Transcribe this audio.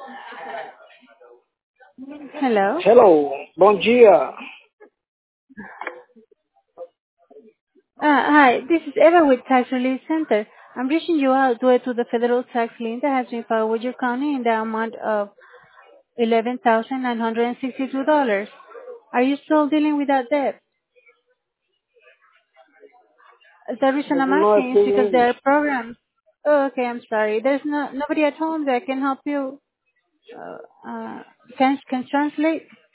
Hello. Hello, bom dia. Hi, this is Eva with Tax Relief Center. I'm reaching you out due to the federal tax lien that has been filed with your county in the amount of $11,962. Are you still dealing with that debt? The reason I I'm do not asking is speak because there English. are programs. Oh, okay, I'm sorry. There's nobody at home that can help you. Uh, can translate.